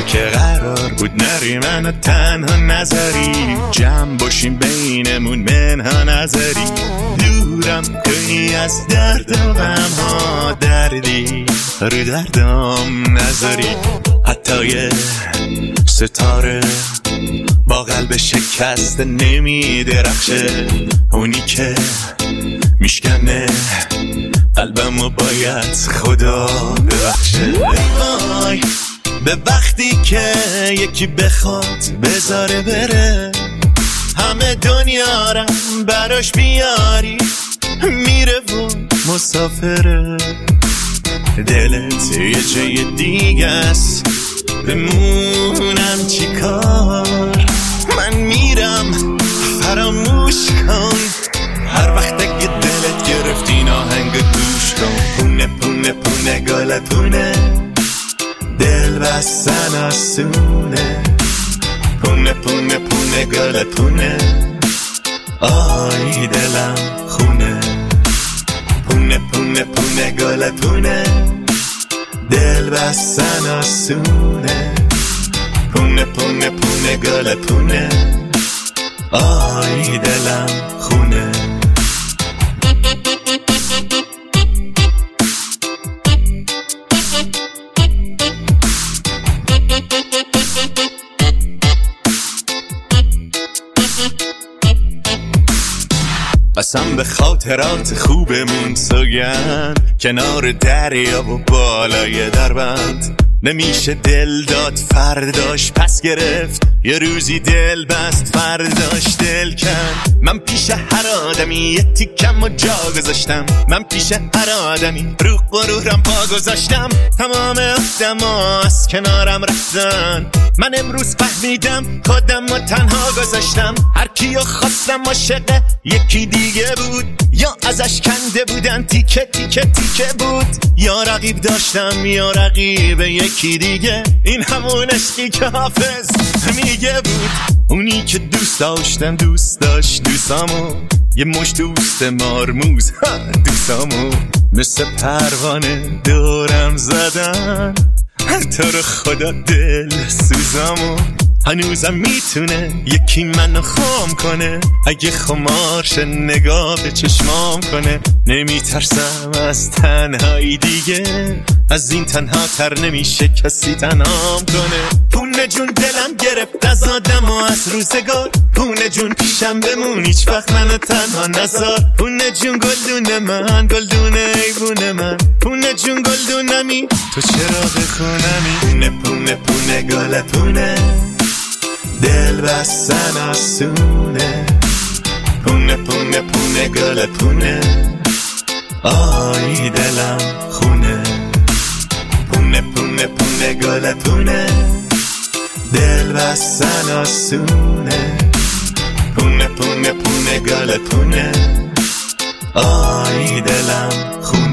که قرار بود نری منو تنها نذاری، جمع باشیم بینمون منها نذاری، دورم کنی از درد و غمها، دردی رو دردم نذاری. حتی یه ستاره با قلب شکست نمی درخشه، اونی که میشکنه قلبمو باید خدا ببخشه. وای به وقتی که یکی بخواد بذاره بره، همه دنیا رم براش بیاری، میره و مسافره. دلت یه جای دیگه است، بمونم چی کار؟ من میرم فراموش کن، هر وقت اگه دلت گرفت این آهنگ گوش کن. پونه پونه پونه گل پونه، دل بستن آسونه. پونه پونه پونه گل پونه، آی دلم خونه. پونه پونه پونه گل پونه، دل بستن آسونه. پونه پونه پونه گل پونه، آی دلم خونه. قسم به خاطرات خوبمون سوگند، کنار دریا و بالای دربند. نمیشه دل داد فرداش پس گرفت، یه روزی دل بست فرداش دل کن. من پیش هر آدمی یه تیکم و جا گذاشتم، من پیش هر آدمی رو غرورم پا گذاشتم. تمام آدما از کنارم رفتن، من امروز فهمیدم خودم رو تنها گذاشتم. هر کیو خواستم عاشق یکی دیگه بود، یا ازش کنده بودن تیکه تیکه تیکه بود، یا رقیب داشتم یا رقیب یکی دیگه. این همون عشقی که حافظ میگه بود، اونی که دوست داشتم دوست داشت دوستامو، یه مش دوست مارموز دوستامو مثل پروانه دورم زدن. تو رو خدا دل سوزامو، هنوزم میتونه یکی منو خام کنه، اگه خمارش نگاه به چشمام کنه. نمیترسم از تنهایی دیگه، از این تنها تر نمیشه کسی تنهام کنه. پونه جون دلم گرفت از آدم و از روزگار، پونه جون پیشم بمون هیچ وقت منو تنها نذار. پونه جون گلدون من، گلدون ایوون من، پونه جون گلدونمی تو چراغ خونمی. پونه پونه پونه گل پونه، دل بستن آسونه. پونه پونه پونه گل پونه، آی دلم خونه. پونه پونه پونه گل پونه، دل بستن آسونه. پونه پونه پونه گل پونه، آی دلم خونه.